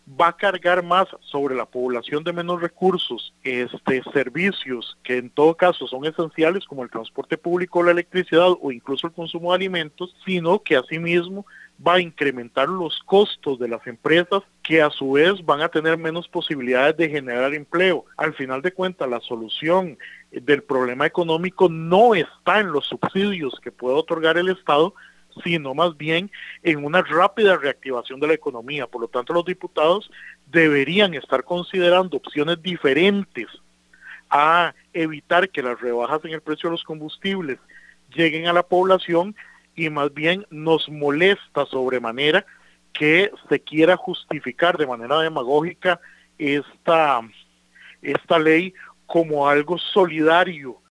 va a cargar más sobre la población de menos recursos servicios que en todo caso son esenciales como el transporte público, la electricidad o incluso el consumo de alimentos, sino que asimismo va a incrementar los costos de las empresas que a su vez van a tener menos posibilidades de generar empleo. Al final de cuentas, la solución del problema económico no está en los subsidios que puede otorgar el Estado, sino más bien en una rápida reactivación de la economía. Por lo tanto, los diputados deberían estar considerando opciones diferentes a evitar que las rebajas en el precio de los combustibles lleguen a la población, y más bien nos molesta sobremanera que se quiera justificar de manera demagógica esta ley como algo solidario